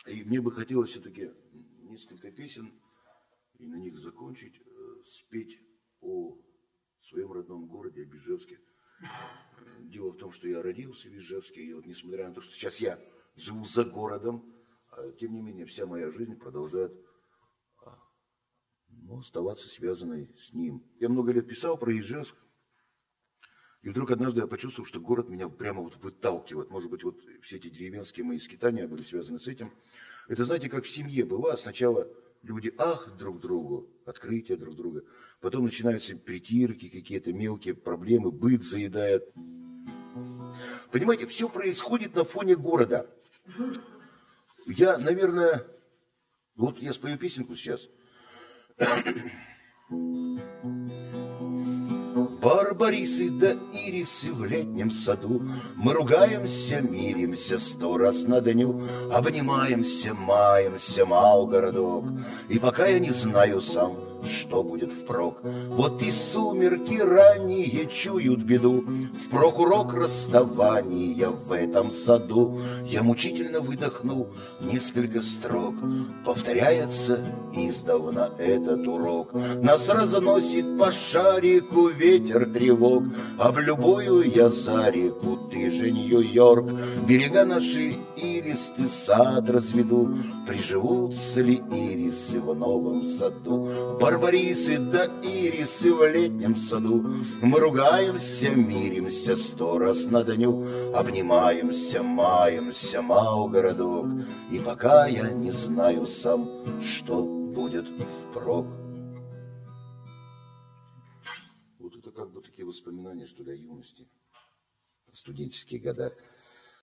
И мне бы хотелось все-таки несколько песен и на них закончить, спеть о своем родном городе, о Ижевске. Дело в том, что я родился в Ижевске, и вот несмотря на то, что сейчас я живу за городом, тем не менее вся моя жизнь продолжает оставаться связанной с ним. Я много лет писал про Ижевск, и вдруг однажды я почувствовал, что город меня прямо вот выталкивает. Может быть, вот все эти деревенские мои скитания были связаны с этим. Это, знаете, как в семье бывает. Сначала люди друг другу, открытия друг друга. Потом начинаются притирки, какие-то мелкие проблемы, быт заедает. Понимаете, все происходит на фоне города. Я, наверное, вот я спою песенку сейчас. Барбарисы да ирисы в летнем саду, мы ругаемся, миримся 100 раз на дню, обнимаемся, маемся, мал городок. И пока я не знаю сам, что будет впрок, вот и сумерки ранние чуют беду, впрок урок расставания в этом саду. Я мучительно выдохнул несколько строк, повторяется издавна этот урок. Нас разносит по шарику ветер тревог, об любую я за реку, ты же Нью-Йорк. Берега наши иристый сад разведу, приживутся ли ирисы в новом саду? Барбарисы да ирисы в летнем саду, мы ругаемся, миримся 100 раз на дню, обнимаемся, маемся, мал городок. И пока я не знаю сам, что будет впрок. Вот это как бы такие воспоминания, что ли, о юности, о студенческих годах.